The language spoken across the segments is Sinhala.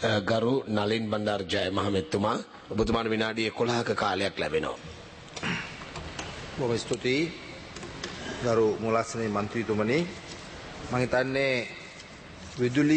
ගරු නලින් බණ්ඩාර ජය මහමෙතුමා ඔබතුමාට විනාඩි 11ක කාලයක් ලැබෙනවා. බොහොම ස්තුතියි ගරු මූලාසනයේ මන්ත්‍රීතුමනි. මම හිතන්නේ විදුලි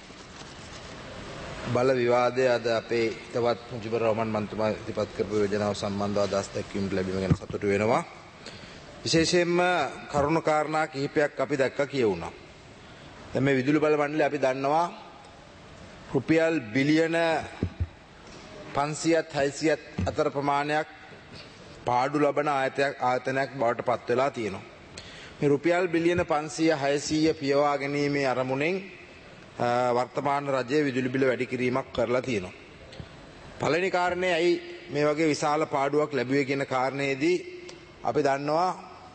බල විවාදය අද අපේ හිතවත් මුජිබුර් රහමාන් මන්ත්‍රීතුමා ඉදිරිපත් කරපු යෝජනාව සම්බන්ධව අදහස් දැක්වීමට ලැබීම ගැන සතුටු වෙනවා. විශේෂයෙන්ම කරුණු කාරණා කිහිපයක් අපි දැක්ක කියවුණා. දැන් මේ විදුලි බල මණ්ඩලය අපි දන්නවා රුපියල් බිලියන 500ත් 600ත් අතර ප්‍රමාණයක් පාඩු ලබන ආයතනයක් බවට පත් වෙලා තියෙනවා. මේ රුපියල් බිලියන 500 600 පියවා ගැනීමේ අරමුණෙන් වර්තමාන රජයේ විදුලි බිල වැඩි කිරීමක් කරලා තියෙනවා. පළවෙනි කාරණේ ඇයි මේ වගේ විශාල පාඩුවක් ලැබුවේ කියන කාරණේදී අපි දන්නවා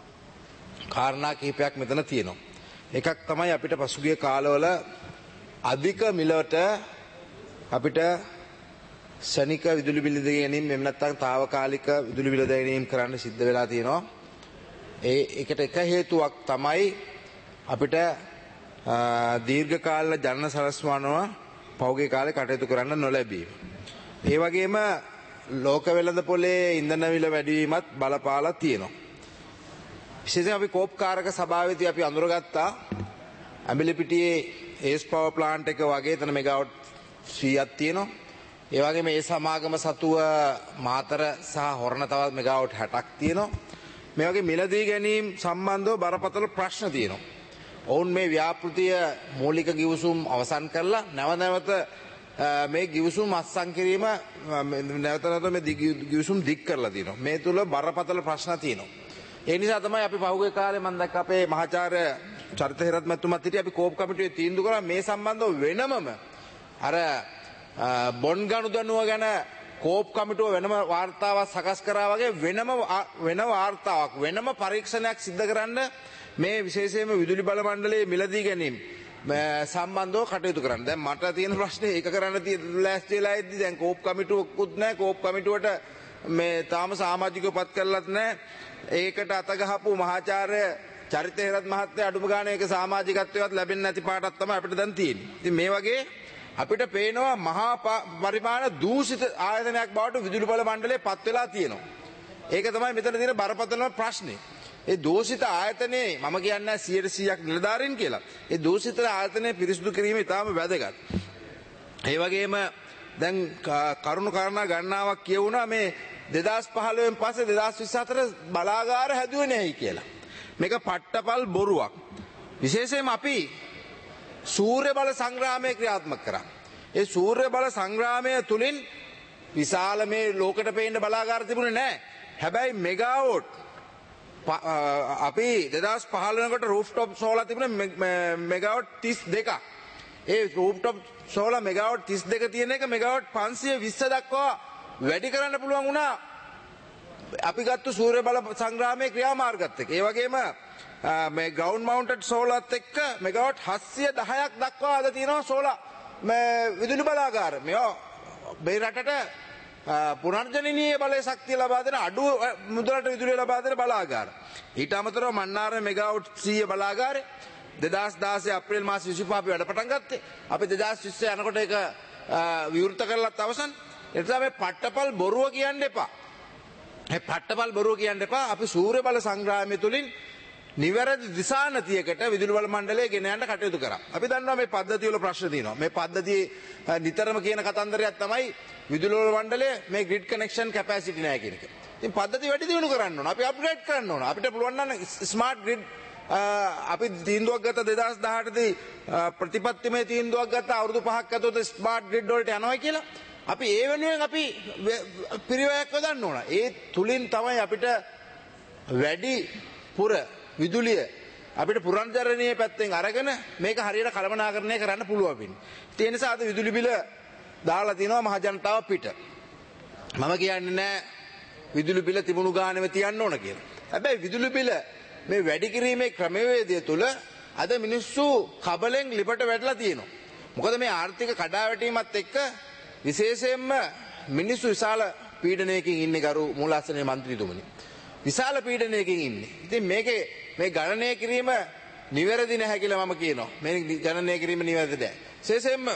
කාරණා කිහිපයක් මෙතන තියෙනවා. එකක් තමයි අපිට පසුගිය කාලවල අධික මිලට අපිට ශනික විදුලි බිල ගැනීම එහෙම නැත්නම් తాවකාලික විදුලි බිල ගැනීම කරන්න සිද්ධ වෙලා තියෙනවා. ඒකට එක හේතුවක් තමයි අපිට දීර්ඝ කාල ජනන සලස්වනව පෞගේ කාලේ කටයුතු කරන්න නොලැබීම. ඒ වගේම ලෝක වෙළඳ පොලේ ඉන්ධන මිල වැඩි වීමත් බලපාලා තියෙනවා. විශේෂයෙන් අපි කෝප්කාරක සභාවේදී අපි අඳුරගත්තා ඇඹිලිපිටියේ ඒස් පවර් ප්ලාන්ට් එක වගේ එතන මෙගාවට් 100ක් තියෙනවා. ඒ වගේම ඒ සමාගම සතුව මාතර සහ හොරණ තවත් මෙගාවට් 60ක් තියෙනවා. මේ වගේ මිලදී ගැනීම සම්බන්ධව බරපතල ප්‍රශ්න තියෙනවා. ඔවුන් මේ ව්‍යාපෘතිය මූලික ගිවිසුම් අවසන් කරලා නැවත මේ ගිවිසුම් අත්සන් කිරීම නැවත මේ ගිවිසුම් දික් කරලා තියෙනවා. මේ තුල බරපතල ප්‍රශ්න තියෙනවා. ඒ නිසා තමයි අපි පහුගිය කාලේ මම දැක්ක අපේ මහාචාර්ය චරිත හේරත් මැතිතුමාත් හිටියේ අපි කෝප් කමිටුවේ තීන්දුව කරා මේ සම්බන්ධව වෙනමම අර බොන් ගනුදෙනුව ගැන කෝප් කමිටුව වෙනම වාර්තාවක් සකස් කරා වගේ වෙන වාර්තාවක් වෙනම පරීක්ෂණයක් සිදු කරන්න මේ විශේෂයෙන්ම විදුලි බල මණ්ඩලයේ මිලදී ගැනීම සම්බන්ධව කටයුතු කරන්න. දැන් මට තියෙන ප්‍රශ්නේ ඒක කරන්න ලෑස්ති වෙලා ඉද්දි දැන් කෝප් කමිටුවකුත් නැහැ. කෝප් කමිටුවට මේ තාම සමාජිකව පත් කරලත් නැහැ. ඒකට අත ගහපු මහාචාර්ය චරිත හේරත් මහත්තයා අඩුම ගානේ ඒක සමාජිකත්වයට ලැබෙන්නේ නැති පාටක් තමයි අපිට දැන් තියෙන්නේ. ඉතින් මේ වගේ අපිට පේනවා මහා පරිමාණ දූෂිත ආයතනයක් බවට විදුලි බල මණ්ඩලය පත් වෙලා තියෙනවා. ඒක තමයි මෙතන තියෙන බරපතලම ප්‍රශ්නේ. ඒ දූෂිත ආයතනයේ මම කියන්නේ 100%ක් නිලධාරීන් කියලා. ඒ දූෂිත ආයතනය පිරිසිදු කිරීම ඉතාම වැදගත්. ඒ වගේම දැන් කරුණු කාරණා ගණනාවක් කියවුණා මේ 2015න් පස්සේ 2024 බලාගාර හැදුවේ නැහැයි කියලා. මේක පට්ටපල් බොරුවක්. විශේෂයෙන්ම අපි සූර්ය බල සංග්‍රාමය ක්‍රියාත්මක කරා. ඒ සූර්ය බල සංග්‍රාමය තුලින් විශාල මේ ලෝකෙට පේන්න බලාගාර තිබුණේ නැහැ. හැබැයි මෙගාවොට් අපි 2015 කට රූෆ්ටොප් සෝලාර් තිබුණේ මෙගාවොට් 32ක්. ඒ රූෆ්ටොප් සෝලාර් මෙගාවොට් 32 තියෙන එක මෙගාවොට් 520 දක්වා වැඩි කරන්න පුළුවන් වුණා. අපි ගත්ත සූර්ය බල සංග්‍රාමයේ ක්‍රියාමාර්ගත් එක්ක. ඒ වගේම මේ ග්‍රවුන්ඩ් මවුන්ටඩ් සෝලාර්ත් එක්ක මෙගාවොට් 710ක් දක්වා අද තියෙනවා සෝලාර් මේ විදුලි බලාගාර. මේවා මේ රටට පුනර්ජනනීය බලය ශක්තිය ලබා දෙන අඩු මුදලට විදුලිය ලබා දෙන බලාගාර. ඊට අමතරව මන්නාරම මෙගාවොට් 100 බලාගාරය 2016 අප්‍රේල් මාස 25 අපි වැඩ පටන් ගත්තේ. අපි 2020 යනකොට ඒක විවෘත කරලත් අවසන්. ඒ නිසා මේ පට්ටපල් බොරුව කියන්න එපා. මේ පට්ටපල් බොරුව කියන්න එපා. අපි සූර්ය බල සංග්‍රාමය තුලින් නිවැරදි දිශානතියකට විදුලි බල මණ්ඩලය ගෙන යන්න කටයුතු කරා. අපි දන්නවා මේ පද්ධතිය වල ප්‍රශ්න තියෙනවා. මේ පද්ධතියේ නිතරම කියන කතන්දරයක් තමයි විදුලි බල මණ්ඩලය මේ ග්‍රිඩ් කනෙක්ෂන් කැපැසිටි නැහැ කියන එක. ඉතින් පද්ධතිය වැඩි දියුණු කරන්න ඕන. අපි අප්ග්‍රේඩ් කරන්න ඕන. අපිට පුළුවන් නම් ස්මාර්ට් ග්‍රිඩ් අපි තීන්දුවක් ගත්ත 2018 දී ප්‍රතිපත්තිමය තීන්දුවක් ගත්ත අවුරුදු 5ක් ඇතුළත ස්මාර්ට් ග්‍රිඩ් වලට යනවා කියලා. අපි ඒ වෙනුවෙන් අපි පිරිවැයක් යොදන්න ඕන. ඒ තුලින් තමයි අපිට වැඩි පුර විදුලිය අපිට පුරන්ජරණීය පැත්තෙන් අරගෙන මේක හරියට කළමනාකරණය කරන්න පුළුවන් වෙන්නේ. ඒ නිසා අද විදුලි බිල දාලා තිනවා මහ ජනතාව පිට. මම කියන්නේ නෑ විදුලි බිල තිබුණු ගානෙම තියන්න ඕන කියලා. හැබැයි විදුලි බිල මේ වැඩි කිරීමේ ක්‍රමවේදය තුල අද මිනිස්සු කබලෙන් ලිපට වැටලා තියෙනවා. මොකද මේ ආර්ථික කඩාවැටීමත් එක්ක විශේෂයෙන්ම මිනිස්සු විශාල පීඩනයකින් ඉන්නේ ගරු මූලාසනයේ මන්ත්‍රීතුමනි. විශාල පීඩනයකින් ඉන්නේ. ඉතින් මේකේ මේ ගණනය කිරීම නිවැරදි නැහැ කියලා මම කියනවා. මේ ගණනය කිරීම නිවැරදි නැහැ. විශේෂයෙන්ම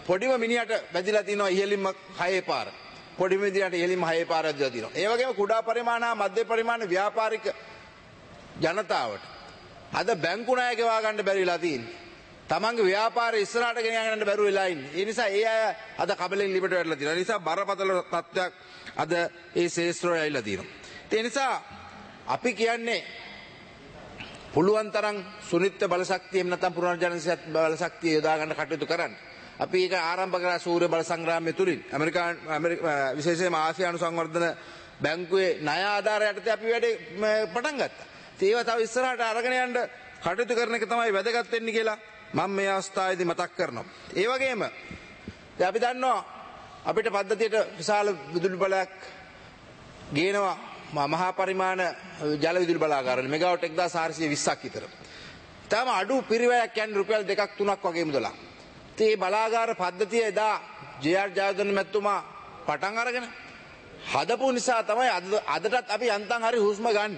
පොඩිම මිනිහට වැදිලා තිනවා ඉහළින්ම 6 පාර. පොඩිම මිනිහට ඉහළින්ම 6 පාර වැදිලා තිනවා. ඒ වගේම කුඩා පරිමාණ හා මධ්‍ය පරිමාණ ව්‍යාපාරික ජනතාවට අද බැංකු ණය ගෙවා ගන්න බැරි වෙලා තියෙන්නේ. තමන්ගේ ව්‍යාපාරය ඉස්සරහට ගෙන යන්න බැරුව වෙලා ඉන්නේ. ඒ නිසා ඒ අය අද කබලෙන් ලිපට වැටලා තියෙනවා. ඒ නිසා බරපතල තත්ත්වයක් අද ඒ ශේෂ්ත්‍රය ඇවිල්ලා තියෙනවා. ඒ නිසා අපි කියන්නේ පුළුවන් තරම් සුනිත්ත බලශක්තිය එහෙම නැත්නම් පුනර්ජනනශීල බලශක්තිය යොදා ගන්න කටයුතු කරන්න. අපි ඒක ආරම්භ කරා සූර්ය බල සංග්‍රාමය තුලින් විශේෂයෙන්ම ආසියානු සංවර්ධන බැංකුවේ ණය ආධාර යටතේ අපි වැඩේ පටන් ගත්තා. ඒවා තව ඉස්සරහට අරගෙන යන්න කටයුතු කරන එක තමයි වැදගත් වෙන්නේ කියලා මම මේ අවස්ථාවේදී මතක් කරනවා. ඒ වගේම දැන් අපි දන්නවා අපිට පද්ධතියට විශාල විදුලි බලයක් ගේනවා මහා පරිමාණ ජල විදුලි බලාගාරවල මෙගාවොට් 1420ක් විතර. තාම අඩු පිරිවැයක් යන්නේ රුපියල් 2ක් 3ක් වගේ මුදලක්. මේ බලාගාර පද්ධතිය එදා ජේ.ආර්. ජයවර්ධන මැතිතුමා පටන් අරගෙන හදපු නිසා තමයි අදටත් අපි යන්තම් හරි හුස්ම ගන්න.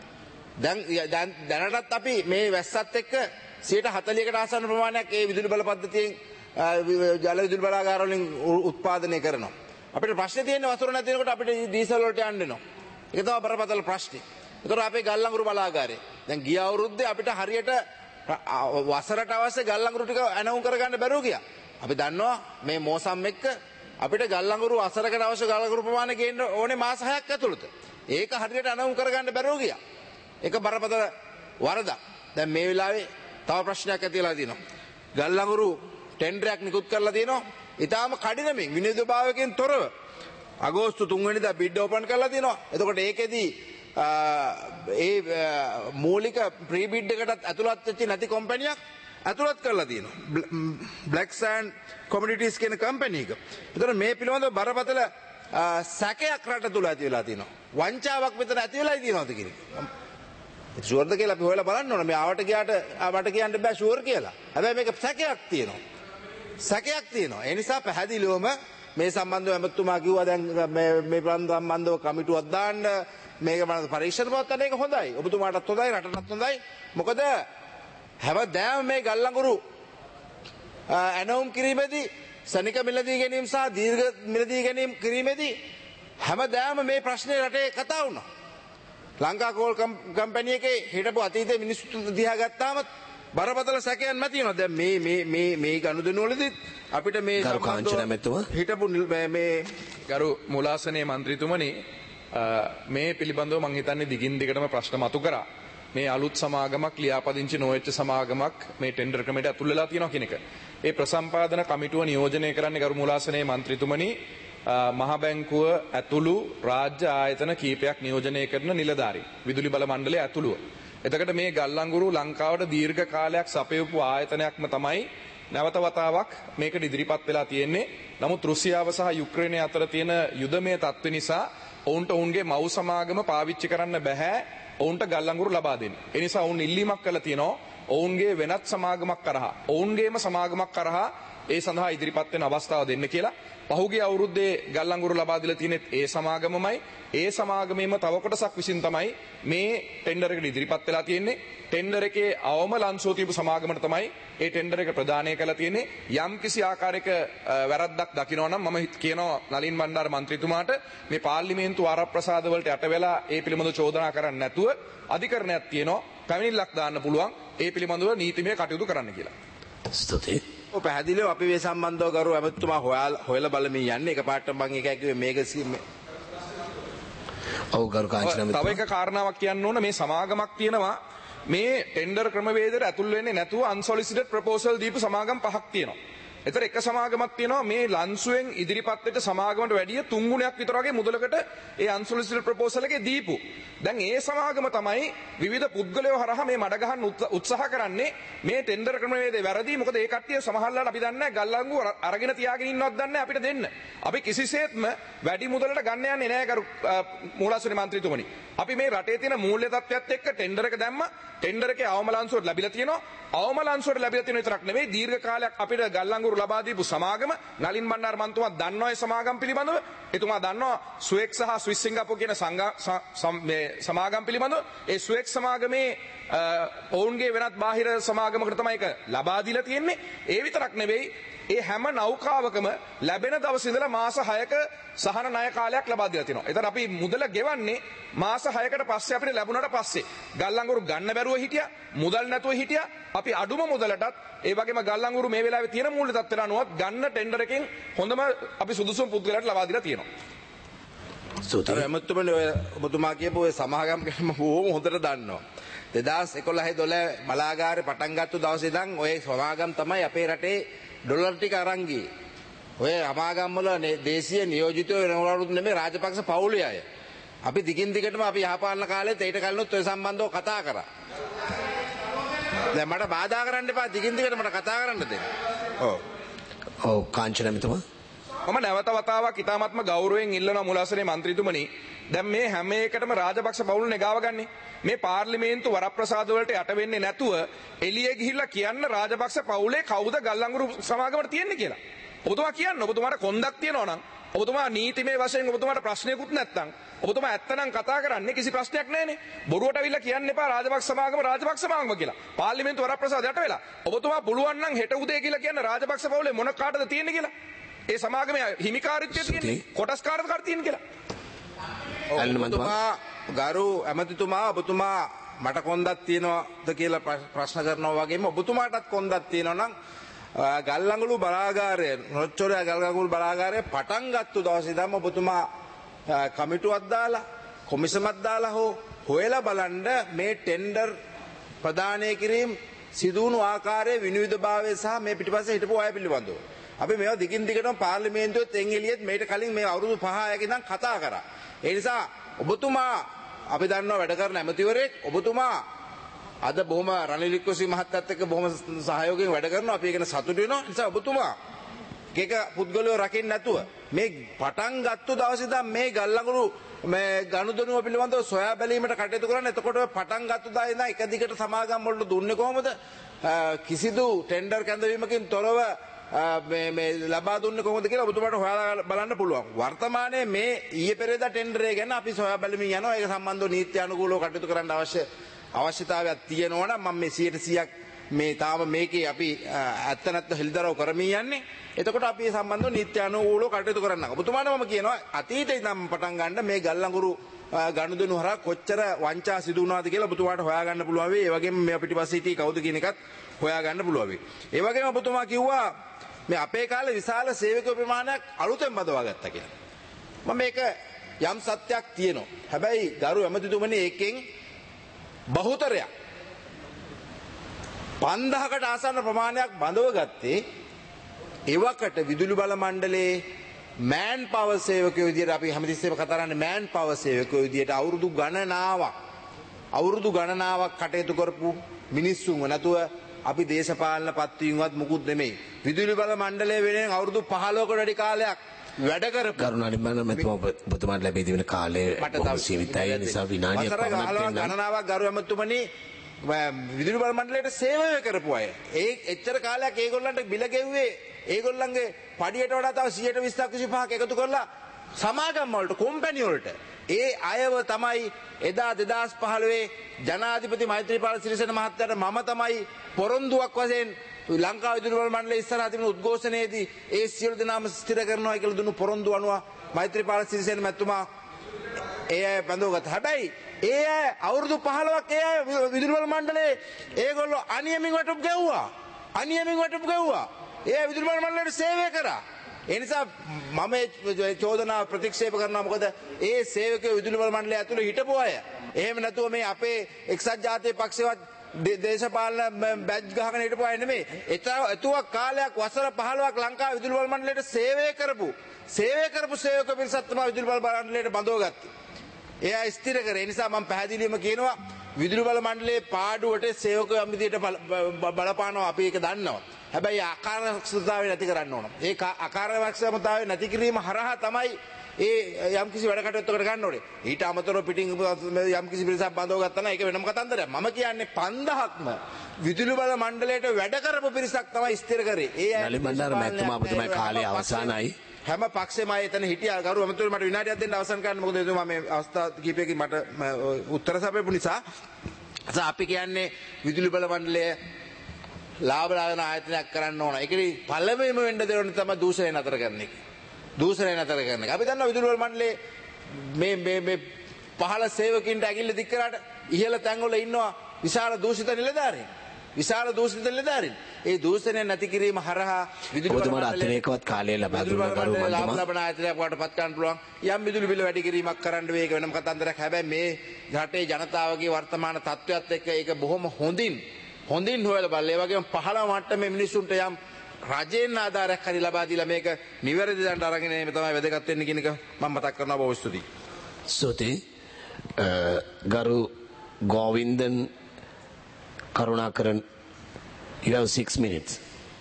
දැනටත් අපි මේ වැස්සත් එක්ක 40%කට ආසන්න ප්‍රමාණයක් ඒ විදුලි බල පද්ධතියෙන් ජල විදුලි බලාගාර වලින් උත්පාදනය කරනවා. අපිට ප්‍රශ්නේ තියෙන්නේ වතුර නැති වෙනකොට අපිට ඩීසල් වලට යන්න වෙනවා. ඒක තමයි බරපතල ප්‍රශ්නේ. ඒතර අපේ ගල්ලංගුරු බලාගාරය දැන් ගිය අවුරුද්දේ අපිට හරියට වසරට අවශ්‍ය ගල්ලංගුරු ටික ඇනවුම් කරගන්න බැරුව ගියා. අපි දන්නවා මේ මෝසම් එක්ක අපිට ගල්ලංගුරු වසරකට අවශ්‍ය ගල්ලංගුරු ප්‍රමාණය ගේන්න ඕනේ මාස 6ක් ඇතුළත. ඒක හරියට ඇනවුම් කරගන්න බැරුව ගියා. ඒක බරපතල වරදක්. දැන් මේ වෙලාවේ තව ප්‍රශ්නයක් ඇති වෙලා තියෙනවා. ගල්ලංගුරු ටෙන්ඩරයක් නිකුත් කරලා තියෙනවා. ඊටාම කඩිනමින් විනිවිදභාවයෙන් තොරව අගෝස්තු 3 වෙනිදා බිඩ් ඕපන් කරලා තියෙනවා. එතකොට ඒකෙදී ඒ මූලික ප්‍රී බිඩ් එකටත් ඇතුළත් වෙච්ච නැති කම්පැනියක් ඇතුළත් කරලා තියෙනවා. බ්ලැක් සෑන්ඩ් කොමොඩිටිස් කියන කම්පැනි එක. එතකොට මේ පිළිබඳව බරපතල සැකයක් රට තුල ඇති වෙලා තියෙනවා. වංචාවක් මෙතන ඇති වෙලායි තියෙනවද කියන එක. ෂුවර්ද කියලා අපි හොයලා බලන්න ඕන. මේ ආවට ගියාට මට කියන්න බෑ ෂුවර් කියලා. හැබැයි මේක සැකයක් තියෙනවා. සැකයක් තියෙනවා. ඒ නිසා පැහැදිලිවම මේ සම්බන්ධව එමෙතුමා කිව්වා දැන් මේ සම්බන්ධව කමිටුවක් දාන්න මේක මම පරීක්ෂණ පවත්වන්න ඒක හොඳයි. ඔබතුමාටත් හොඳයි රටටත් හොඳයි. මොකද හැමදාම මේ ගල්ලංගුරු ඇනවුම් කිරීමේදී සනික මිලදී ගැනීම සහ දීර්ඝ මිලදී ගැනීම කිරීමේදී හැමදාම මේ ප්‍රශ්නේ රටේ කතා වුණා. ලංකා කෝල් කම්පැනි එකේ හිටපු අතීතයේ මිනිස්සු දිහා ගත්තාම බරපතල සැකයන් මත තියෙනවා. දැන් මේ ගනුදෙනු වලදී අපිට මේ හිටපු මේ ගරු මුලාසනේ මන්ත්‍රීතුමනි මේ පිළිබඳව මම හිතන්නේ දිගින් දිගටම ප්‍රශ්න මතු කරා. මේ අලුත් සමාගමක් ලියාපදිංචි නොවෙච්ච සමාගමක් මේ ටෙන්ඩර් ක්‍රමයට ඇතුල් වෙලා තියෙනවා කියන එක. ඒ ප්‍රසම්පාදන කමිටුව නියෝජනය කරන්නේ ගරු මුලාසනේ මන්ත්‍රීතුමනි මහ බැංකුව ඇතුළු රාජ්‍ය ආයතන කීපයක් නියෝජනය කරන නිලධාරී විදුලි බල මණ්ඩලය ඇතුළුව. එතකොට මේ ගල්ලංගුරු ලංකාවට දීර්ඝ කාලයක් සපයපු ආයතනයක්ම තමයි නැවත වතාවක් මේකට ඉදිරිපත් වෙලා තියෙන්නේ. නමුත් රුසියාව සහ යුක්‍රේනය අතර තියෙන යුදමය තත්ත්ව නිසා ඔවුන්ට ඔවුන්ගේ මව් සමාගම පාවිච්චි කරන්න බෑ ඔවුන්ට ගල්ලංගුරු ලබා දෙන්න. ඒ නිසා ඔවුන් ඉල්ලීමක් කළා තියෙනවා ඔවුන්ගේ වෙනත් සමාගමක් කරහා ඔවුන්ගේම සමාගමක් කරහා ඒ සඳහා ඉදිරිපත් වෙන අවස්ථාව දෙන්න කියලා. පහුගිය අවුරුද්දේ ගල්ලංගුරු ලබා දීලා තියෙන්නේ ඒ සමාගමමයි. ඒ සමාගමේම තව කොටසක් විසින් තමයි මේ ටෙන්ඩර් එකට ඉදිරිපත් වෙලා තියෙන්නේ. ටෙන්ඩර් එකේ අවම ලන්සෝ තියපු සමාගමකට තමයි ඒ ටෙන්ඩර් එක ප්‍රදානය කරලා තියෙන්නේ. යම් කිසි ආකාරයක වැරද්දක් දකිනවා නම් මම කියනවා නලින් බණ්ඩාර මන්ත්‍රීතුමාට මේ පාර්ලිමේන්තු ආරප්‍රසාද වලට යට වෙලා ඒ පිළිබඳව චෝදනා කරන්නේ නැතුව අධිකරණයක් තියෙනවා පැමිණිල්ලක් දාන්න පුළුවන් ඒ පිළිබඳව නීතිමය කටයුතු කරන්න කියලා. ස්තුතියි. පැහැදිලිව අපි මේ සම්බන්ධව ගරු ඇමතුමා හොයලා බලමින් යන්නේ. එකපාරට මම එකයි කිව්වේ මේක ඔව් ගරු කාංචන තව එක කාරණාවක් කියන්න ඕන. මේ සමාගමක් තියෙනවා මේ ටෙන්ඩර් ක්‍රමවේදයට ඇතුල් වෙන්නේ නැතුව අන්සොලිසිටඩ් ප්‍රොපෝසල් දීපු සමාගම් 5ක් තියෙනවා. එතන එක සමාගමක් තියෙනවා මේ ලන්සුවෙන් ඉදිරිපත් වෙච්ච සමාගමකට වැඩිය 3 ගුණයක් විතර වගේ මුදලකට ඒ අන්සොලිසිටඩ් ප්‍රොපෝසල් එකේ දීපු. දැන් ඒ සමාගම තමයි විවිධ පුද්ගලයෝ හරහා මේ මඩ ගහන්න උත්සාහ කරන්නේ මේ ටෙන්ඩර් ක්‍රමවේදේ වැරදි. මොකද ඒ කට්ටිය සමහරවල්ලාට අපි දන්නේ නැහැ ගල්ලංගුව අරගෙන තියාගෙන ඉන්නවත් දන්නේ නැහැ අපිට දෙන්න. අපි කිසිසේත්ම වැඩි මුදලට ගන්න යන්නේ නැහැ ගරු මූලාසන මන්ත්‍රීතුමනි. අපි මේ රටේ තියෙන මූල්‍ය තත්ත්වයත් එක්ක ටෙන්ඩර් එක දැම්ම ටෙන්ඩර් එකේ අවම ලන්සුවට ලැබිලා තියෙනවා. අවම ලන්සුවට ලැබිලා තියෙන විතරක් නෙවෙයි දීර්ඝ කාලයක් අපිට ගල්ලංගුරු ලබා දීපු සමාගම නලින් බණ්ඩාර මන්තුමා දන්නවා ඒ සමාගම් පිළිබඳව. එතුමා දන්නවා ස්වෙක් සහ ස්විස් සිංගප්පූර් කියන සමාගම් පිළිබඳව. ඒ ස්වෙක් සමාගමේ ඔවුන්ගේ වෙනත් බාහිර සමාගමකට තමයි ඒක ලබා දීලා තියෙන්නේ. ඒ විතරක් නෙවෙයි ඒ හැම නෞකාවකම ලැබෙන දවස් ඉඳලා මාස 6ක සහන ණය කාලයක් ලබා දීලා තියෙනවා. ඒතර අපි මුදල ගෙවන්නේ මාස 6කට පස්සේ අපිට ලැබුණාට පස්සේ. ගල්ලංගුරු ගන්න බැරුව හිටියා, මුදල් නැතුව හිටියා. අපි අඩුම මුදලටත් ඒ වගේම ගල්ලංගුරු මේ වෙලාවේ තියෙන මූල්‍ය තත්ත්වයට අනුව ගන්න ටෙන්ඩර් එකෙන් හොඳම අපි සුදුසුම පුද්ගලයාට ලබා දීලා තියෙනවා. ඇමතුමනි ඔය ඔබතුමා කියපු ඔය සමාගම් ගැන බොහොම හොඳට දන්නවා. 2011 බලාගාරේ පටන් ගත්ත දවසේ ඉඳන් ඔය සමාගම් තමයි අපේ රටේ ඩොලර් ටික අරන් ගියේ. ඔය සමාගම් වල දේශීය නියෝජිතයෝ වෙනවලුත් නෙමෙයි රාජපක්ෂ පවුලේ අය. අපි දිගින් දිගටම අපි යහපාලන කාලෙත් ඊට කලිනුත් ඔය සම්බන්ධව කතා කරා. දැන් මට බාධා කරන්න එපා, දිගින් දිගට මට කතා කරන්න දෙන්න. ඔව් කාංචන මෙතුමා. මම නැවත වතාවක් ඉතාමත්ම ගෞරවයෙන් ඉල්ලනවා මුලාසනේ මන්ත්‍රීතුමනි, දැන් මේ හැම එකටම රාජපක්ෂ පවුලනේ ගාව ගන්නේ. මේ පාර්ලිමේන්තු වරප්‍රසාද වලට යට වෙන්නේ නැතුව එළියේ ගිහිල්ලා කියන්න රාජපක්ෂ පවුලේ කවුද ගල්ලංගුරු සමාගමට තියෙන්නේ කියලා. ඔබතුමා කියන්න. ඔබතුමාට කොන්දක් තියෙනවා නම්, ඔබතුමා නීතිමය වශයෙන් ඔබතුමාට ප්‍රශ්නයකුත් නැත්නම්, ඔබතුමා ඇත්තනම් කතා කරන්නේ කිසි ප්‍රශ්නයක් නැහැනේ. බොරුවට අවිල්ලා කියන්න එපා රාජපක්ෂ සමාගම කියලා. පාර්ලිමේන්තු වරප්‍රසාද යට වෙලා. ඔබතුමා පුළුවන් නම් හෙට උදේ කියලා කියන්න රාජපක්ෂ පවුලේ මොන කාටද තියෙන්නේ කියලා. ඒ සමාගමේ හිමිකාරීත්වය තියෙන්නේ කොටස්කාරද කාට තියෙන්නේ කියලා. ඔබතුමා ගරු ඇමතිතුමා ඔබතුමා මට කොන්දක් තියනවද කියලා ප්‍රශ්න කරනවා වගේම ඔබතුමාටත් කොන්දක් තියෙනවා නම් ගල්ලංගුළු බලාගාරය නොච්චොරයා ගල්ලංගුළු බලාගාරය පටන් ගත්තු දවසේ ඉඳන්ම ඔබතුමා කමිටුවක් දාලා කොමිසමක් දාලා හොයලා බලන්න මේ ටෙන්ඩර් ප්‍රදානය කිරීම සිදුවුණු ආකාරයේ විනිවිදභාවය සහ මේ පිටිපස්සේ හිටපු අය පිළිබඳව අපි මේවා දිගින් දිගටම පාර්ලිමේන්තුවෙත් එංගෙලියෙත් මේට කලින් මේ අවුරුදු 5 ඉඳන් කතා කරා. ඒ නිසා ඔබතුමා අපි දන්නවා වැඩ කරන ඇමතිවරයෙක්, ඔබතුමා අද බොහොම රනිල් වික්‍රමසිංහ මහත්තයත් එක්ක බොහොම සහයෝගයෙන් වැඩ කරනවා. අපි ඒකන සතුටු වෙනවා. ඒ නිසා ඔබතුමා එක පුද්ගලයෝ රකින්න නැතුව මේ පටන් ගත්ත දවසේ ඉඳන් මේ ගල්ලඟුරු මේ ගනුදෙනුව පිළිබඳව සොයා බැලීමට කටයුතු කරන්න. එතකොට පටන් ගත්ත දා ඉඳන් එක දිගට සමාගම් වලට දුන්නේ කොහොමද? කිසිදු ටෙන්ඩර් කැඳවීමකින් තොරව මේ ලබා දුන්නේ කොහොමද කියලා ඔබතුමාට හොයලා බලන්න පුළුවන්. වර්තමානයේ මේ ඊයේ පෙරේදා ටෙන්ඩරේ ගැන අපි සොයා බැලමින් යනවා. ඒක සම්බන්ධව නීති අනුකූලව කටයුතු කරන්න අවශ්‍යතාවයක් තියෙනවා නම් මම මේ 100% මේ තාම මේකේ අපි ඇත්ත නැත්ත හෙළිදරව් කරමින් යන්නේ. එතකොට අපි මේ සම්බන්ධව නීති අනුකූලව කටයුතු කරන්න. ඔබතුමාට මම කියනවා අතීතේ ඉඳන් පටන් ගන්න මේ ගල්ලංගුරු ගනුදෙනු හරහා කොච්චර වංචා සිදු වුණාද කියලා ඔබතුමාට හොයාගන්න පුළුවන් වෙයි. ඒ වගේම මේ පිටිපස්සේ හිටියේ කවුද කියන එකත් හොයාගන්න පුළුවන් වෙයි. ඒ වගේම ඔබතුමා කිව්වා මේ අපේ කාලේ විශාල සේවක ප්‍රමාණයක් අලුතෙන් බදවා ගත්තා කියලා. මම මේක යම් සත්‍යක් තියෙනවා. හැබැයි ගරු ඇමතිතුමනි ඒකෙන් බහුතරයක් 5000කට ආසන්න ප්‍රමාණයක් බඳව ගත්තේ එවකට විදුලි බල මණ්ඩලයේ මෑන් පවර් සේවකයෝ විදියට අපි හැමතිස්සෙම කතා කරන්නේ මෑන් පවර් සේවකයෝ විදියට අවුරුදු ගණනාවක් කටයුතු කරපු මිනිස්සුන්ව නැතුව අපි දේශපාලන පත්වීමවත් මුකුත් නෙමෙයි. විදුලි බල මණ්ඩලය වෙනුවෙන් අවුරුදු 15කට වැඩි කාලයක් වැඩ කරපු කරුණානින් මම ඔබතුමාට ලැබී තිබෙන කාලය බොහෝ සීමිතයි. ඒ නිසා විනාඩියක් පමණක් දෙන්න. ගණනාවක් ගරු ඇමතුමනි විදුලි බල මණ්ඩලයට සේවය කරපු අය. ඒ එච්චර කාලයක් ඒගොල්ලන්ට බිල ගෙව්වේ ඒගොල්ලන්ගේ පඩියට වඩා තව 120ක් 25ක් එකතු කරලා සමාගම් වලට කොම්පැනි වලට ඒ අයව තමයි එදා 2015 ජනාධිපති මෛත්‍රීපාල සිරිසේන මහත්තයාට මම තමයි පොරොන්දුවක් වශයෙන් ලංකා විදුලි බල මණ්ඩලය ඉස්සරහා තිබුණු උද්ඝෝෂණයේදී ඒ සියලු දෙනාම ස්ථිර කරනවා කියලා දුන්නු පොරොන්දු අනුව මෛත්‍රීපාල සිරිසේන මහත්මයා ඒ අය බඳවගත්තා. හැබැයි ඒ අය අවුරුදු 15ක් ඒ අය විදුලි බල මණ්ඩලයේ ඒගොල්ලෝ අනියමින් වටුප් ගෙව්වා. ඒ විදුලි බල මණ්ඩලයට සේවය කරා. ඒ නිසා මම චෝදනාව ප්‍රතික්ෂේප කරනවා. මොකද ඒ සේවකයෝ විදුලි බල මණ්ඩලය ඇතුළේ හිටපු අය. එහෙම නැතුව මේ අපේ එක්සත් ජාතික පක්ෂවත් දේශපාලන බැජ් ගහගෙන හිටපු අය නෙමෙයි. එතුවක් කාලයක් වසර 15ක් ලංකා විදුලි බල මණ්ඩලයට සේවය කරපු සේවක පිරිසක් තමයි විදුලි බල මණ්ඩලයට බඳවගත්තේ. ඒ අය ස්ථිර කරේ. ඒ නිසා මම පැහැදිලිවම කියනවා විදුලි බල මණ්ඩලයේ පාඩුවට සේවකයෝ යම් විදියට බලපානවා අපි ඒක දන්නවා. හැබැයි අකාර්යක්ෂමතාවය නැති කරන්න ඕන. ඒ අකාර්යක්ෂමතාවය නැති කිරීම හරහා තමයි ඒ යම් කිසි වැඩ කටයුත්තකට ගන්න ඕනේ. ඊට අමතරව පිටින් යම් කිසි පිරිසක් බඳව ගත්තා නම් ඒක වෙනම කතන්දරයක්. මම කියන්නේ 5000ක්ම විදුලි බල මණ්ඩලයට වැඩ කරපු පිරිසක් තමයි ස්ථිර කරේ. ඒ අය නලින් බණ්ඩාර මහත්මයා ඔබතුමාගේ කාලය අවසానයි. හැම පක්ෂෙම අය එතන හිටියා. ගරු ඇමතිතුමනි මට විනාඩියක් දෙන්න අවසන් කරන්න. මොකද එතුමා මේ අවස්ථා කිහිපයකින් මට උත්තර සැපෙපු නිසා. අපි කියන්නේ විදුලි බල මණ්ඩලය ලාභලාන ආයතනයක් කරන්න ඕන. ඒකේ පළවෙනිම වෙන්න දෙන තමයි දූෂණය නතර කරන එක. දූෂණය නතර කරන එක. අපි දන්නවා විදුලි වල මණ්ඩලයේ මේ පහළ සේවකින්ට ඇගිල්ල දික් කරාට ඉහළ තැන්වල ඉන්නවා විශාල දූෂිත නිලධාරීන්. විශාල දූෂිත නිලධාරීන්. ඒ දූෂණය නැති කිරීම හරහා විදුලි ඔබතුමාට අතිරේකවත් කාලය ලබා දුන්නා කරු මන්තුමා. ලාභ ලබන ආයතනයක් වඩපත් කරන්න පුළුවන්. යම් විදුලි බිල වැඩි කිරීමක් කරන්න වේ ඒක වෙනම කතන්දරයක්. හැබැයි මේ රටේ ජනතාවගේ වර්තමාන තත්ත්වයත් එක්ක ඒක බොහොම හොඳින් හොයලා බලලා ඒ වගේම පහළ මට්ටමේ මිනිස්සුන්ට යම් රජයෙන් ආධාරයක් හරි ලබා දීලා මේක නිවැරදි දණ්ඩ අරගෙන මේ තමයි වැදගත් වෙන්නේ කියන එක මම මතක් කරනවා. බොහොම ස්තුතියි. ස්තුතියි. ගරු ගෝවින්දන් කරුණාකරන් you have 6 minutes.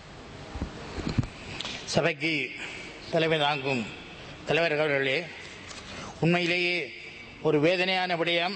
சபைக்கு தலைமை தாங்கும் தலைவர் அவர்களே, உண்மையிலேயே ஒரு வேதனையான விடயம்.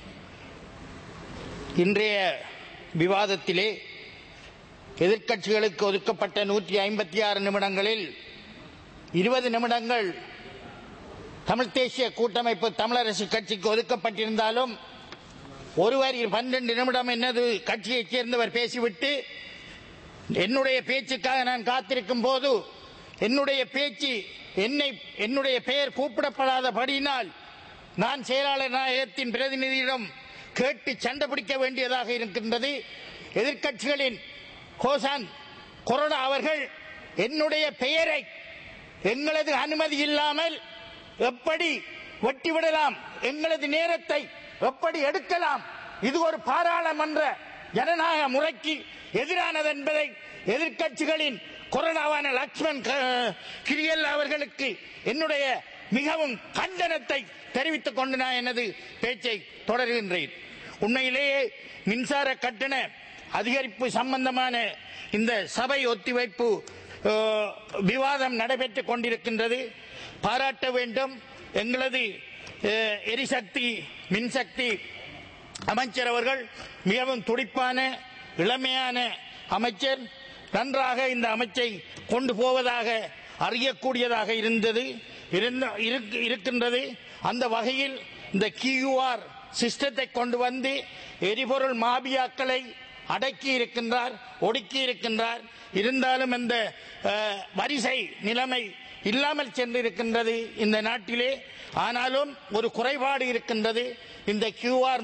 இன்றைய விவாதத்திலே எதிர்க்கட்சிகளுக்கு ஒதுக்கப்பட்ட 156 நிமிடங்களில் 20 நிமிடங்கள் தமிழ் தேசிய கூட்டமைப்பு தமிழரசு கட்சிக்கு ஒதுக்கப்பட்டிருந்தாலும் ஒருவர் 12 நிமிடம் என்னது கட்சியைச் சேர்ந்தவர் பேசிவிட்டு என்னுடைய பேச்சுக்காக நான் காத்திருக்கும் போது என்னுடைய பேச்சு என்னுடைய பெயர் கூப்பிடப்படாதபடியினால் நான் செயலாளர் நாயகத்தின் பிரதிநிதியிடம் கேட்டு சண்டை பிடிக்க வேண்டியதாக இருக்கின்றது. எதிர்க்கட்சிகளின் ஹோசான் கொரோனா அவர்கள் என்னுடைய பெயரை எங்களது அனுமதி இல்லாமல் எப்படி வெட்டிவிடலாம், எங்களது நேரத்தை எப்படி எடுக்கலாம், இது ஒரு பாராளுமன்ற ஜனநாயக முறைக்கு எதிரானது என்பதை எதிர்க்கட்சிகளின் கொரோனாவான லக்ஷ்மண் கிரியல் அவர்களுக்கு என்னுடைய மிகவும் கண்டனத்தை தெரிவித்துக் கொண்டு நான் எனது பேச்சை தொடர்கின்றேன். உண்மையிலேயே மின்சார கட்டண அதிகரிப்பு சம்பந்தமான இந்த சபை ஒத்திவைப்பு விவாதம் நடைபெற்றுக் கொண்டிருக்கின்றது. பாராட்ட வேண்டும். எங்களது எரிசக்தி மின்சக்தி அமைச்சர் அவர்கள் மிகவும் துடிப்பான இளமையான அமைச்சர், நன்றாக இந்த அமைச்சை கொண்டு போவதாக அறியக்கூடியதாக இருக்கின்றது. அந்த வகையில் இந்த கியூஆர் சிஸ்டத்தை கொண்டு வந்து எரிபொருள் மாபியாக்களை அடக்கி இருக்கின்றார், ஒடுக்கி இருக்கின்றார். இருந்தாலும் இந்த வரிசை நிலைமை இல்லாமல் சென்றிருக்கின்றது இந்த நாட்டிலே. ஆனாலும் ஒரு குறைபாடு இருக்கின்றது. இந்த கியூஆர்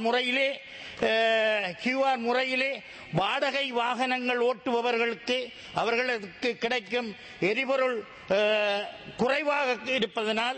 முறையிலே வாடகை வாகனங்கள் ஓட்டுபவர்களுக்கு அவர்களுக்கு கிடைக்கும் எரிபொருள் குறைவாக இருப்பதனால்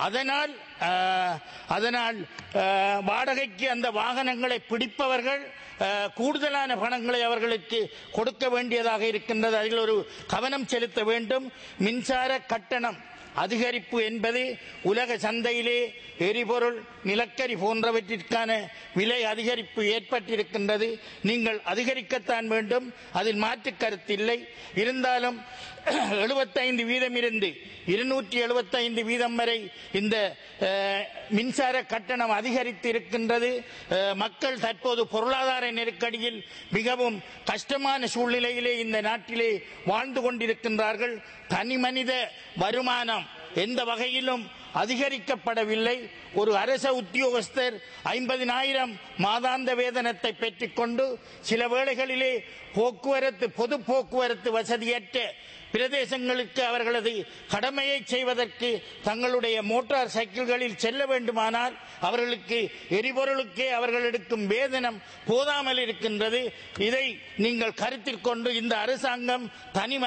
அதனால் வாடகைக்கு அந்த வாகனங்களை பிடிப்பவர்கள் கூடுதலான பணங்களை அவர்களுக்கு கொடுக்க வேண்டியதாக இருக்கின்றது. அதில் ஒரு கவனம் செலுத்த வேண்டும். மின்சார கட்டணம் அதிகரிப்பு என்பது உலக சந்தையிலே எரிபொருள் நிலக்கரி போன்றவற்றிற்கான விலை அதிகரிப்பு ஏற்பட்டிருக்கின்றது. நீங்கள் அதிகரிக்கத்தான் வேண்டும், அதில் மாற்று கருத்தில்லை. இருந்தாலும் 75% இருந்து 275% வரை இந்த மின்சார கட்டணம் அதிகரித்து இருக்கின்றது. மக்கள் தற்போது பொருளாதார நெருக்கடியில் மிகவும் கஷ்டமான சூழ்நிலையிலே இந்த நாட்டிலே வாழ்ந்து கொண்டிருக்கின்றார்கள். தனி மனித வருமானம் எந்த வகையிலும் அதிகரிக்கப்படவில்லை. ஒரு அரச உத்தியோகஸ்தர் 50,000 மாதாந்த வேதனத்தை பெற்றுக்கொண்டு சில வேளைகளிலே பொது போக்குவரத்து வசதியற்ற பிரதேசங்களுக்கு அவர்களது கடமையை செய்வதற்கு தங்களுடைய மோட்டார் சைக்கிள்களில் செல்ல வேண்டுமானால் அவர்களுக்கு எரிபொருளுக்கே அவர்கள் எடுக்கும் வேதனம் போதாமல் இருக்கின்றது. இதை நீங்கள் கருத்தில் கொண்டு இந்த அரசாங்கம் தனி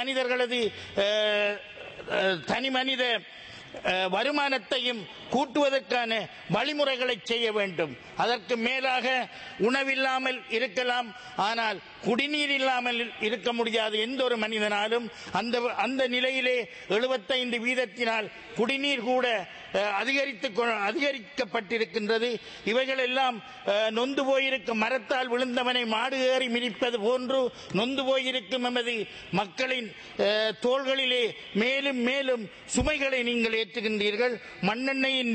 மனித வருமானத்தையும் கூட்டுவதற்கான வழிமுறைகளை செய்ய வேண்டும். அதற்கு மேலாக உணவில்லாமல் இருக்கலாம், ஆனால் குடிநீர் இல்லாமல் இருக்க முடியாது எந்த ஒரு மனிதனாலும். அந்த நிலையிலே 75% குடிநீர் கூட அதிகரிக்கப்பட்டிருக்கின்றது. இவைகள் எல்லாம் நொந்து போயிருக்கும் மரத்தால் விழுந்தவனை மாடு ஏறி மிதிப்பது போன்று நொந்து போயிருக்கும் எமது மக்களின் தோள்களிலே மேலும் மேலும் சுமைகளை நீங்கள் நிறைவேற்றுகின்றீர்கள். மண்ணெண்ணெயின்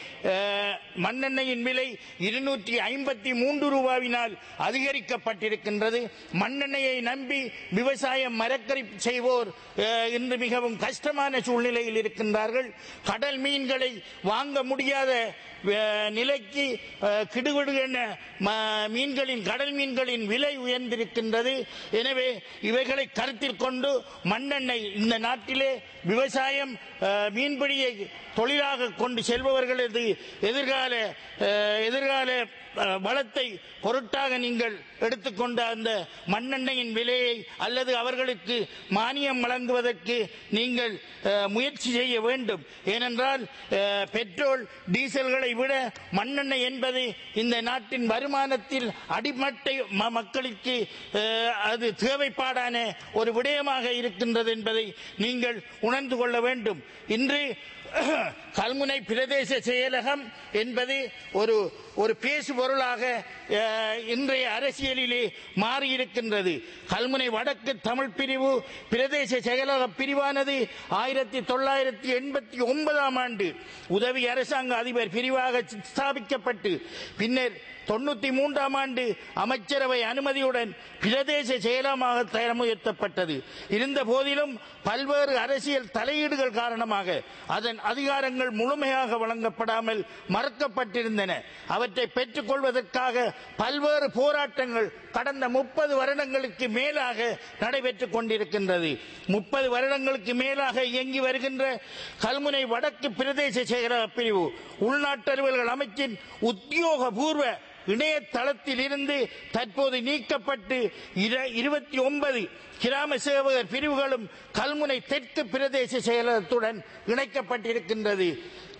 விலை 253 ரூபாவினால் அதிகரிக்கப்பட்டிருக்கின்றது. மண்ணெண்ணெயை நம்பி விவசாயம் மரக்கறி செய்வோர் இன்று மிகவும் கஷ்டமான சூழ்நிலையில் இருக்கின்றார்கள். கடல் மீன்களை வாங்க முடியாத நிலைக்கு கிடுகிடுகென கடல் மீன்களின் விலை உயர்ந்திருக்கின்றது. எனவே இவைகளை கருத்தில் கொண்டு மண்ணெண்ணெய் இந்த நாட்டிலே விவசாயம் மீன்பிடியை தொழிலாக கொண்டு செல்பவர்களது எதிர்கால வளத்தை பொருட்டாக நீங்கள் எடுத்துக்கொண்ட அந்த மண்ணெண்ணெயின் விலையை அல்லது அவர்களுக்கு மானியம் வழங்குவதற்கு நீங்கள் முயற்சி செய்ய வேண்டும். ஏனென்றால் பெட்ரோல் டீசல்களை விட மண்ணெண்ணெய் என்பது இந்த நாட்டின் வருமானத்தில் அடிமட்ட மக்களுக்கு அது தேவைப்பாடான ஒரு விடயமாக இருக்கின்றது என்பதை நீங்கள் உணர்ந்து கொள்ள வேண்டும். இன்று கல்முனை பிரதேச செயலகம் என்பது ஒரு பேசு பொருளாக இன்றைய அரசியலிலே மாறியிருக்கின்றது. கல்முனை வடக்கு தமிழ் பிரிவு பிரதேச செயலக பிரிவானது 1989 ஆண்டு உதவி அரசாங்க அதிபர் பிரிவாக ஸ்தாபிக்கப்பட்டு பின்னர் 93 ஆண்டு அமைச்சரவை அனுமதியுடன் பிரதேச செயலகமாக தரம் உயர்த்தப்பட்டது. இருந்த போதிலும் பல்வேறு அரசியல் தலையீடுகள் காரணமாக அதன் அதிகாரங்கள் முழுமையாக வழங்கப்படாமல் மறுக்கப்பட்டிருந்தன. அவற்றை பெற்றுக் கொள்வதற்காக பல்வேறு போராட்டங்கள் கடந்த 30 வருடங்களுக்கு மேலாக நடைபெற்றுக் கொண்டிருக்கின்றது. 30 வருடங்களுக்கு மேலாக இயங்கி வருகின்ற கல்முனை வடக்கு பிரதேச செயலக பிரிவு உள்நாட்டு அலுவல்கள் அமைச்சின் உத்தியோகபூர்வ இணையதளத்தில் இருந்து தற்போது நீக்கப்பட்டு 29 கிராம சேவகர் பிரிவுகளும் கல்முனை தெற்கு பிரதேச செயலகத்துடன் இணைக்கப்பட்டிருக்கின்றது.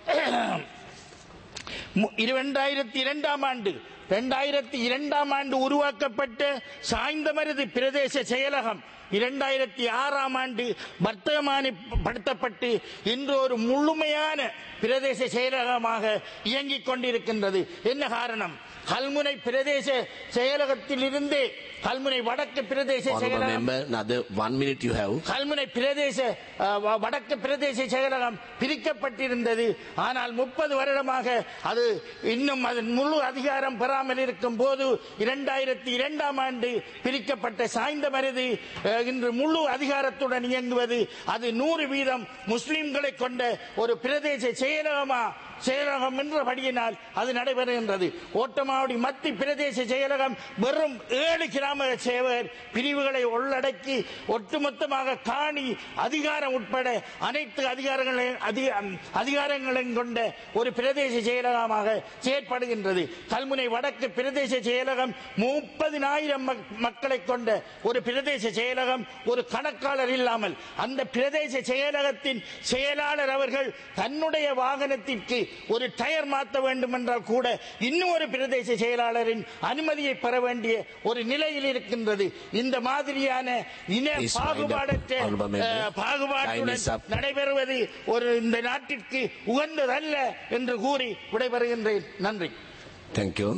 2002 ஆண்டு உருவாக்கப்பட்ட சாய்ந்தமருது பிரதேச செயலகம் 2006 ஆண்டு வர்த்தமானப்படுத்தப்பட்டு இன்று ஒரு முழுமையான பிரதேச செயலகமாக இயங்கிக் கொண்டிருக்கின்றது. என்ன காரணம்? கல்முனை பிரதேச செயலகத்தில் இருந்து கல்முனை வடக்கு பிரதேச செயலகம் கல்முனை பிரதேச வடக்கு பிரதேச செயலகம் பிரிக்கப்பட்டிருந்தது. ஆனால் 30 வருடமாக அது இன்னும் அதன் முழு அதிகாரம் பெறாமல் இருக்கும் போது 2002 ஆண்டு பிரிக்கப்பட்ட சாய்ந்தமருது இன்று முழு அதிகாரத்துடன் இயங்குவது. அது 100% முஸ்லிம்களை கொண்ட ஒரு பிரதேச செயலகம் என்றபடியினால் அது நடைபெறுகின்றது. ஓட்டமாவடி மத்திய பிரதேச செயலகம் வெறும் 7 கிராம சேவகர் பிரிவுகளை உள்ளடக்கி ஒட்டுமொத்தமாக காணி அதிகாரம் உட்பட அனைத்து அதிகாரங்களையும் கொண்ட ஒரு பிரதேச செயலகமாக செயற்படுகின்றது. கல்முனை வடக்கு பிரதேச செயலகம் 30,000 மக்களை கொண்ட ஒரு பிரதேச செயலகம். ஒரு கணக்காளர் இல்லாமல் அந்த பிரதேச செயலகத்தின் செயலாளர் அவர்கள் தன்னுடைய வாகனத்திற்கு ஒரு டயர் மாற்ற வேண்டும் என்றால் கூட இன்னும் ஒரு பிரதேச செயலாளரின் அனுமதியை பெற வேண்டிய ஒரு நிலையில் இருக்கின்றது. இந்த மாதிரியான இன பாகுபாட்டுடன் நடைபெறுவது இந்த நாட்டிற்கு உகந்ததல்ல என்று கூறி விடைபெறுகின்றேன். நன்றி. தேங்க்யூ.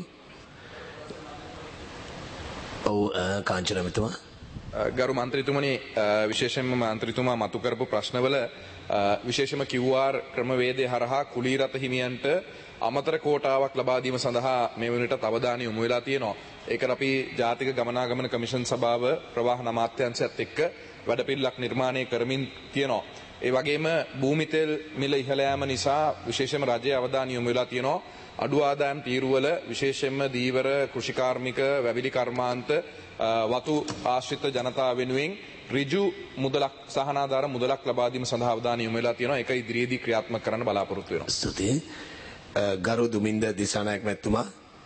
කාංචනමතුමා ගරු මන්ත්‍රීතුමනි, විශේෂයෙන්ම මන්ත්‍රීතුමා මතු කරපු ප්‍රශ්නවල විශේෂම QR ක්‍රමවේදය හරහා කුලීරත හිමියන්ට අමතර කෝටාවක් ලබා දීම සඳහා මේ වෙනට අවධානය යොමු වෙලා තියෙනවා. ඒකට අපි ජාතික ගමනාගමන කමිෂන් සභාව ප්‍රවාහන අමාත්‍යාංශයත් එක්ක වැඩපිළිවෙලක් නිර්මාණය කරමින් තියෙනවා. ඒ වගේම භූමි තෙල් මිල ඉහළ යාම නිසා විශේෂයෙන්ම රජයේ අවධානය යොමු වෙලා තියෙනවා. අඩු ආදායම් තීරුවල විශේෂයෙන්ම දීවර කෘෂිකාර්මික වැවිලි කර්මාන්ත වතු ආශ්‍රිත ජනතාව වෙනුවෙන් ඍජු මුදලක් සහනාධාර මුදලක් ලබා දීම සඳහා අවධානය යොමු වෙලා තියෙනවා. ඒක ඉදිරියේදී ක්‍රියාත්මක කරන්න බලාපොරොත්තු වෙනවා. ස්තුතියි. ගරු දුමින්ද දිසානායක මැතිතුමා,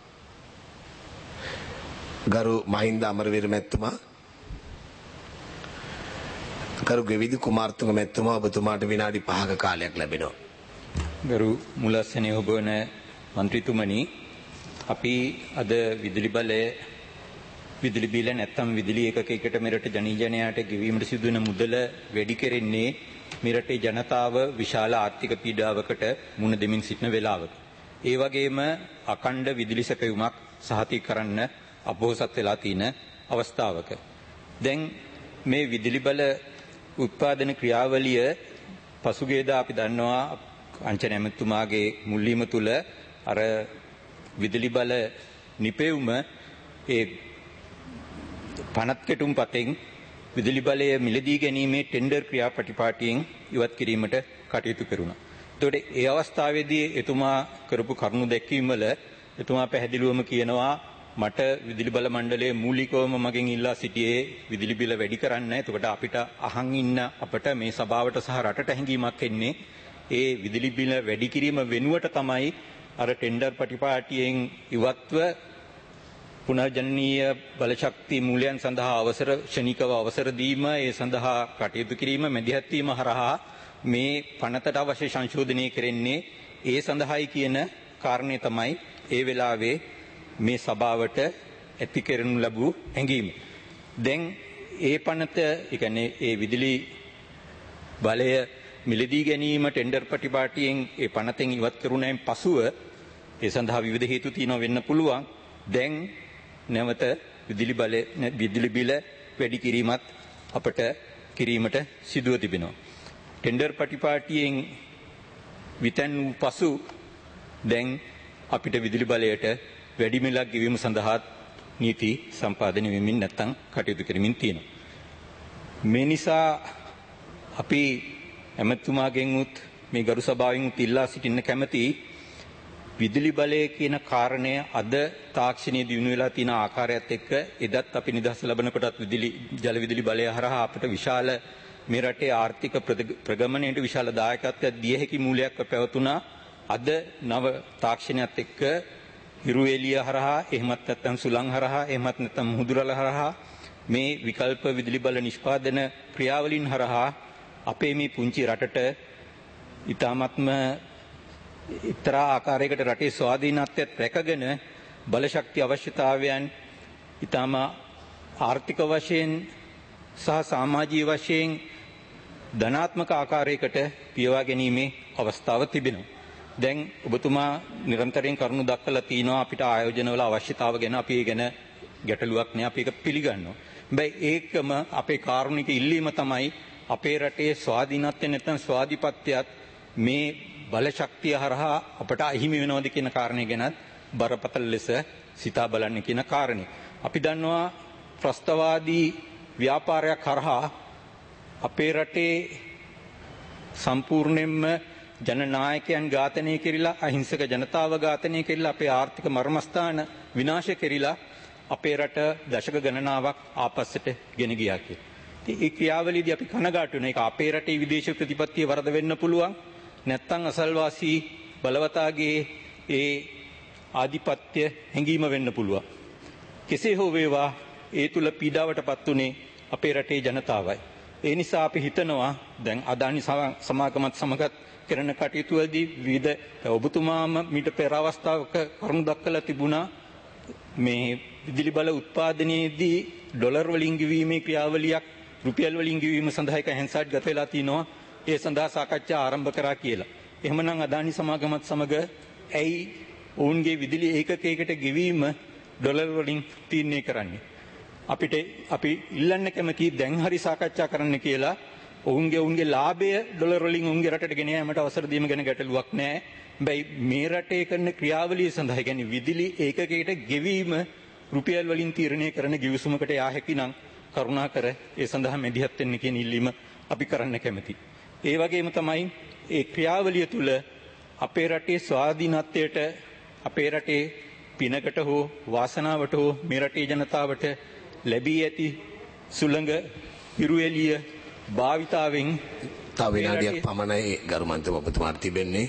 ගරු මහින්ද අමරවීර මැතිතුමා, ගරු ගෙවිදු කුමාරතුංග මැතිතුමා, ඔබතුමාට විනාඩි 5ක කාලයක් ලැබෙනවා. ගරු මුලස්සනේ ඔබවන මන්ත්‍රීතුමනි, අපි අද විදුලි බිල නැත්නම් විදුලි ඒකකයකට මෙරට ජනීජනයාට ගෙවීමට සිදුවන මුදල වැඩි කෙරෙන්නේ මෙරටේ ජනතාව විශාල ආර්ථික පීඩාවකට මුහුණ දෙමින් සිටින වෙලාවක. ඒ වගේම අඛණ්ඩ විදුලි සැපයුමක් සහතික කරන්න අපොහොසත් වෙලා තියෙන අවස්ථාවක දැන් මේ විදුලි බල උත්පාදන ක්‍රියාවලිය පසුගියදා අපි දන්නවා අංචන ඇමතුමාගේ මුල්වීම තුල අර විදුලි බල නිපෙවුම ඒ පනත් කෙටුම් පතෙන් විදුලි බලය මිලදී ගැනීමේ ටෙන්ඩර් ක්‍රියාපටිපාටියෙන් ඉවත් කිරීමට කටයුතු කරුණා. එතකොට ඒ අවස්ථාවේදී එතුමා කරපු කරුණු දැක්වීම වල එතුමා පැහැදිලිවම කියනවා මට විදුලි බල මණ්ඩලයේ මූලිකවම මගෙන් ඉල්ලා සිටියේ විදුලි බිල වැඩි කරන්න. එතකොට අපිට අහන් ඉන්න අපට මේ සභාවට සහ රටට හැඟීමක් එන්නේ ඒ විදුලි බිල වැඩි කිරීම වෙනුවට තමයි අර ටෙන්ඩර් පටිපාටියෙන් ඉවත්ව පුනර්ජනනීය බලශක්ති මූලයන් සඳහා ක්ෂණිකව අවසර දීම ඒ සඳහා කටයුතු කිරීම මැදිහත් වීම හරහා මේ පනතට අවශ්‍ය සංශෝධනය කෙරෙන්නේ ඒ සඳහායි කියන කාරණේ තමයි ඒ වෙලාවේ මේ සභාවට ඇති කරනු ලැබූ හැඟීම. දැන් ඒ පනත ඒ කියන්නේ ඒ විදුලි බලය මිලදී ගැනීම ටෙන්ඩර් පටිපාටියෙන් ඒ පනතෙන් ඉවත් කරුණායින් පසුව ඒ සඳහා විවිධ හේතු තියෙනවා වෙන්න පුළුවන්. දැන් නැවත විදුලි බිල වැඩි කිරීමත් අපට කිරීමට සිදුව තිබෙනවා. ටෙන්ඩර් පටිපාටියෙන් විතන් වූ පසු දැන් අපිට විදුලි බලයට වැඩි මිලක් ගෙවීම සඳහා නීති සම්පාදනය වෙමින් නැත්නම් කටයුතු කරමින් තියෙනවා. මේ නිසා අපි ඇමතුමාගෙන් උත් මේ ගරු සභාවෙන් උත් ඉල්ලා සිටින්න කැමැති විදුලි බලය කියන කාරණය අද තාක්ෂණයේ දිනු වෙලා තියෙන ආකාරයත් එක්ක එදත් අපි නිදහස ලැබන කොටත් ජල විදුලි බලය හරහා අපට විශාල මේ රටේ ආර්ථික ප්‍රගමණයට විශාල දායකත්වයක් දිය හැකි මූලයක් පැවතුණා. අද නව තාක්ෂණයත් එක්ක හිරු එළිය හරහා එහෙමත් නැත්නම් සුළං හරහා එහෙමත් නැත්නම් මුහුදුරල හරහා මේ විකල්ප විදුලි බල නිෂ්පාදන ක්‍රියාවලින් හරහා අපේ මේ පුංචි රටට ඊ타ත්ම ඉතරා ආකාරයකට රටේ ස්වාධීනත්වයට රැකගෙන බලශක්ති අවශ්‍යතාවයන් ඊටම ආර්ථික වශයෙන් සහ සමාජීය වශයෙන් ධනාත්මක ආකාරයකට පියවා ගැනීමේ අවස්ථාව තිබෙනවා. දැන් ඔබතුමා නිරන්තරයෙන් කරුණු දක්වලා තිනවා අපිට ආයෝජනවල අවශ්‍යතාව ගැන අපි ඒ ගැන ගැටලුවක් නෑ අපි ඒක පිළිගන්නවා. හැබැයි ඒකම අපේ කාරුණික ඉල්ලීම තමයි අපේ රටේ ස්වාධීනත්වය නැත්නම් ස්වාධිපත්‍යයත් මේ බලශක්තිය හරහා අපට අහිමි වෙනවද කියන කාරණේ ගැනත් බරපතල ලෙස සිතා බලන්න කියන කාරණේ. අපි දන්නවා ප්‍රස්තවාදී ව්‍යාපාරයක් හරහා අපේ රටේ සම්පූර්ණයෙන්ම ජනනායකයන් ඝාතනය කෙරිලා අහිංසක ජනතාව ඝාතනය කෙරිලා අපේ ආර්ථික මර්මස්ථාන විනාශ කෙරිලා අපේ රට දශක ගණනාවක් ආපස්සට ගෙන ගියා කියලා. ඒ ක්‍රියාවලියදී අපි කනගාටු වෙන එක අපේ රටේ විදේශ ප්‍රතිපත්තිය වරද වෙන්න පුළුවන්. නැත්තම් අසල්වාසී බලවතාගේ ඒ ආධිපත්‍ය හැඟීම වෙන්න පුළුවන්. කෙසේ හෝ වේවා ඒ තුල පීඩාවටපත් උනේ අපේ රටේ ජනතාවයි. ඒ නිසා අපි හිතනවා දැන් අදානි සමාගමත් සමගත් කරන කටයුතු වලදී විවිධ ඔබතුමාම මීට පෙර අවස්ථාවක කරුණු දක්වලා තිබුණා මේ විදුලි බල උත්පාදනයේදී ඩොලර් වලින් ගෙවීමේ ක්‍රියාවලියක් රුපියල් වලින් ගෙවීම සඳහා එක හැන්සාට් ගත වෙලා තිනවා. ඒ සඳහා සාකච්ඡා ආරම්භ කරා කියලා. එහෙමනම් අදානි සමාගමත් සමග ඇයි ඔවුන්ගේ විදුලි ඒකකයකට ගෙවීම ඩොලර් වලින් තීරණය කරන්නේ? අපි ඉල්ලන්න කැමති දැන් හරි සාකච්ඡා කරන්න කියලා. ඔවුන්ගේ ලාභය ඩොලර් වලින් ඔවුන්ගේ රටට ගෙන යාමට අවසර දීම ගැන ගැටලුවක් නැහැ. හැබැයි මේ රටේ කරන ක්‍රියාවලිය සඳහා කියන්නේ විදුලි ඒකකයකට ගෙවීම රුපියල් වලින් තීරණය කරන ගිවිසුමකට යා හැකිනම් කරුණාකර ඒ සඳහා මැදිහත් වෙන්න කියන ඉල්ලීම අපි කරන්න කැමතියි. ඒ වගේම තමයි ඒ ක්‍රියාවලිය තුළ අපේ රටේ ස්වාධීනත්වයට අපේ රටේ පිනකට හෝ වාසනාවට හෝ මේ රටේ ජනතාවට ලැබී ඇති සුළඟ හිරු එළිය භාවිතාවෙන් තව විනාඩියක් පමණයි ගරු මන්ත්‍රී ඔබතුමාට තිබෙන්නේ.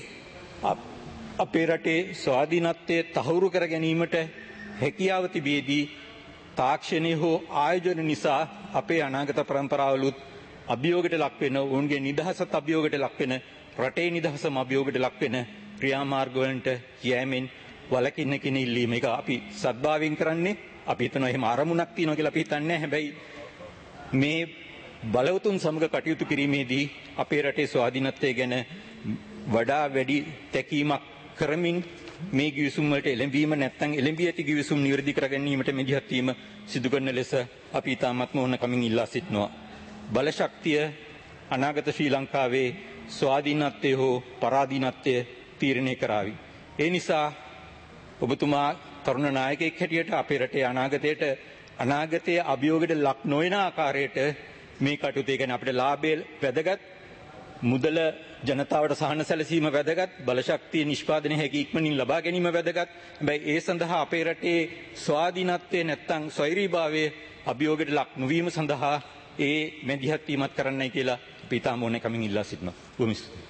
අපේ රටේ ස්වාධීනත්වය තහවුරු කර ගැනීමට හැකියාව තිබියදී තාක්ෂණය හෝ ආයෝජන නිසා අපේ අනාගත પરම්පරාවලුත් අභියෝගයට ලක් වෙන ඔවුන්ගේ නිදහසත් අභියෝගයට ලක් වෙන රටේ නිදහසම අභියෝගයට ලක් වෙන ක්‍රියාමාර්ග වලට යෑමෙන් වළකින්න කියන ඉල්ලීම එක අපි සද්භාවයෙන් කරන්නේ. අපි හිතනවා එහෙම අරමුණක් තියෙනවා කියලා අපි හිතන්නේ නැහැ. හැබැයි මේ බලවතුන් සමග කටයුතු කිරීමේදී අපේ රටේ ස්වාධීනත්වය ගැන වඩා වැඩි තැකීමක් කරමින් මේ ගිවිසුම් වලට එළඹීම නැත්නම් එළඹී ඇති ගිවිසුම් නිවැරදි කර ගැනීමට මෙදිහත් වීම සිදු කරන ලෙස අපි තාමත්ම ඕන කමින් ඉල්ලා සිටිනවා. බලශක්තිය අනාගත ශ්‍රී ලංකාවේ ස්වාධීනත්වය හෝ පරාධීනත්වය තීරණය කරાવી. ඒ නිසා ඔබතුමා තරුණ නායකයෙක් හැටියට අපේ රටේ අනාගතයේ අභියෝගයට ලක් නොවන ආකාරයට මේ කටයුතු කියන්නේ අපිට ලාභය වැදගත්, මුදල ජනතාවට සහන සැලසීම වැදගත්, බලශක්තිය නිෂ්පාදනය හැකි ඉක්මනින් ලබා ගැනීම වැදගත්. හැබැයි ඒ සඳහා අපේ රටේ ස්වාධීනත්වය නැත්තම් ස්වෛරීභාවයේ අභියෝගයට ලක් නොවීම සඳහා ඒ මැදිහත් වීමත් කරන්නයි කියලා අපි තාම ඕනේ කමින් ඉල්ලා සිටිනවා. බොහොම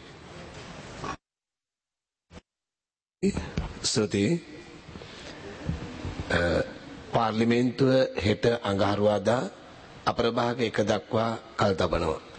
ස්තුතියි. පාර්ලිමේන්තුව හෙට අඟහරුවාදා අපරභාග 1 දක්වා කල් තබනවා.